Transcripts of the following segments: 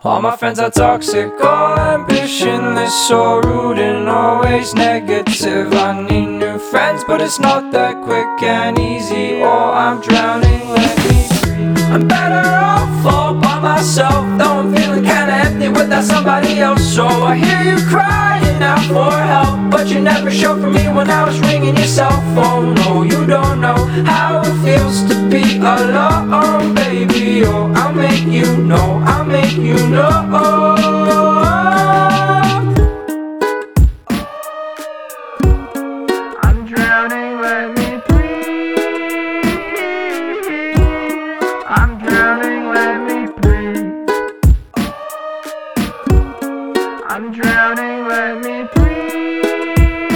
All my friends are toxic, all ambitionless, so rude and always negative. I need new friends, but it's not that quick and easy, or I'm drowning, let me breathe. I'm better off all by myself, though I'm feeling kinda empty without somebody else. So I hear you crying out for help, but you never showed for me when I was ringing your cell phone. No, you don't know how it feels to be alone, baby. Oh, I'll make you know, I'll make you know. I'm drowning, let me breathe. I'm drowning, let me breathe. I'm drowning, let me breathe.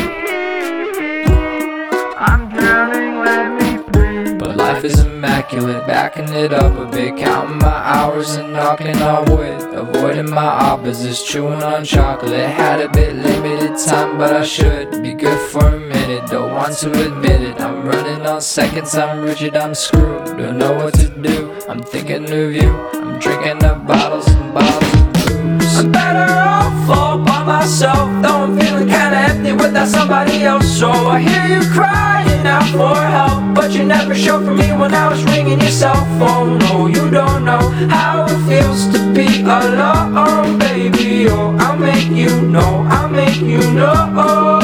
I'm drowning, let me breathe. But life is immaculate, backing it up a bit, counting my hours and knocking on wood, avoiding my opposites, chewing on chocolate. Had a bit limited time, but I should be good for a minute. Don't want to admit it, I'm running on seconds, I'm rigid, I'm screwed. Don't know what to do, I'm thinking of you. I'm drinking up bottles and bottles of booze. I'm better off all by myself, though I'm feeling kinda empty without somebody else. So I hear you crying out for help, but you never showed for me when I was ringing your cell phone. No, you don't know how it feels to be alone, baby. Oh, I'll make you know, I'll make you know.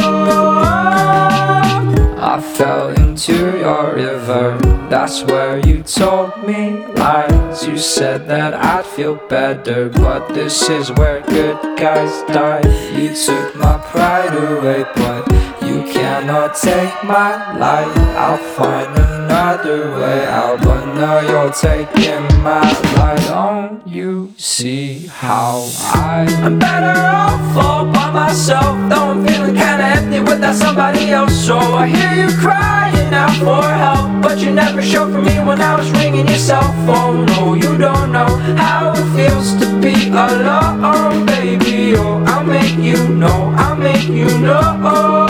I fell into your river, that's where you told me lies. You said that I'd feel better, but this is where good guys die. You took my pride away, but you cannot take my life. I'll find another way out, but now you're taking my life. Don't you see how I'm better off all by myself, though I'm feeling kinda empty without somebody else. So I hear you crying out for help, but you never showed for me when I was ringing your cell phone. No, you don't know how it feels to be alone, baby. Oh, I'll make you know, I'll make you know.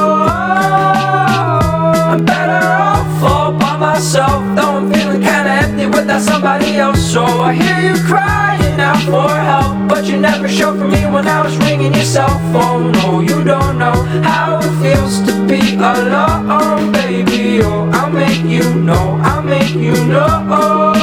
I'm better off all by myself, though I'm feeling kinda empty without somebody else. So I hear you crying out for help, but you never showed for me when I was ringing your cell phone. No, you don't know how it feels to be alone, baby. Oh, I'll make you know, I'll make you know.